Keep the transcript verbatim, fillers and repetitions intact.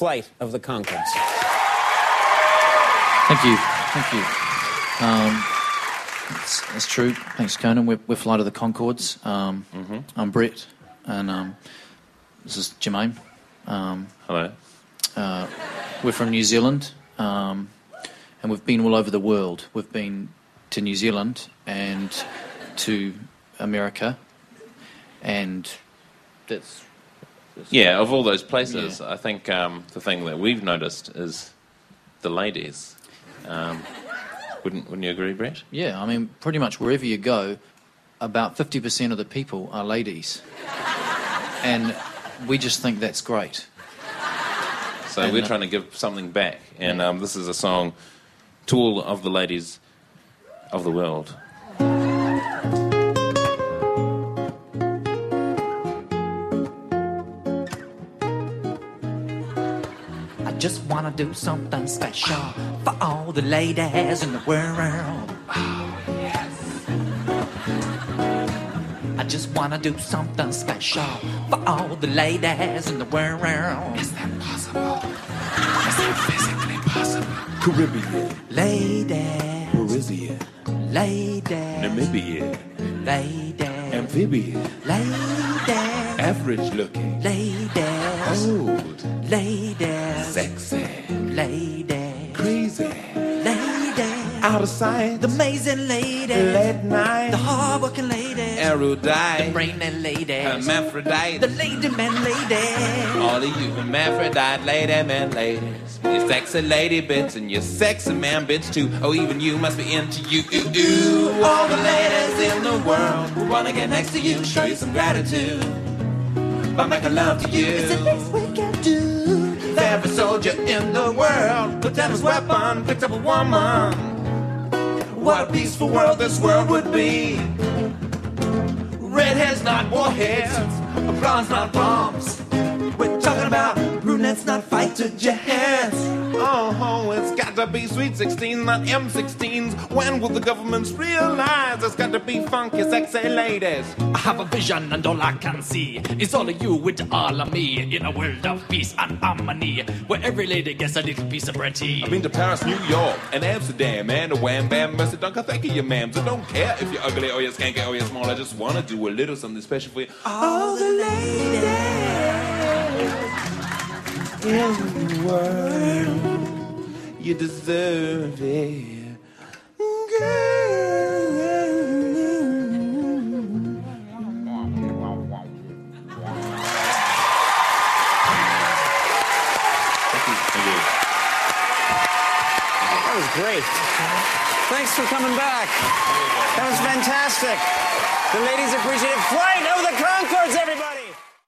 Flight of the Conchords. Thank you. Thank you. Um, it's, it's true. Thanks, Conan. We're, we're Flight of the Conchords. Um, mm-hmm. I'm Brett, and um, this is Jermaine. Um, Hello. Uh, we're from New Zealand, um, and we've been all over the world. We've been to New Zealand and to America, and that's... that's yeah, of all those places, yeah. I think um, the thing that we've noticed is the ladies. Um, wouldn't wouldn't you agree, Brett? Yeah, I mean, pretty much wherever you go, about fifty percent of the people are ladies. And we just think that's great. So and, we're uh, trying to give something back. And um, this is a song to all of the ladies of the world. I just wanna do something special for all the ladies in the world. Oh, yes. I just wanna do something special for all the ladies in the world. Is that possible? Is that physically possible? Caribbean, Lady, Parisian, lady, Namibian, lady, amphibian, lady, average looking, lady, old, lady, sexy, lady, crazy, lady, out of sight, the amazing lady, late night, the hard-working lady, erudite, the brainy lady, hermaphrodite, the lady man lady. all of you hermaphrodite lady man ladies, you sexy lady bits and you sexy man bits too. Oh, even you must be into you. Ooh, ooh. All the ladies in the world who wanna get next to you, show you some gratitude by making love to you. It's the least we can do. For every soldier in the world put down his weapon, picked up a woman. What a peaceful world this world would be. Redheads, not warheads. Blondes, not bombs. We're talking about brunettes, not fighter jets. Oh, it's got to be sweet sixteen, not M sixteens. When will the governments realize it's got to be funky, sexy ladies? I have a vision and all I can see is all of you with all of me in a world of peace and harmony where every lady gets a little piece of bread tea. I've been to Paris, New York, and Amsterdam, and a wham bam, mercy dunk. I thank you, ma'ams. I don't care if you're ugly or you're skanky or you're small. I just want to do a little something special for you. All the ladies In the world, you deserve it, girl. That was great. Thanks for coming back. That was fantastic. The ladies appreciate it. Flight of the Conchords,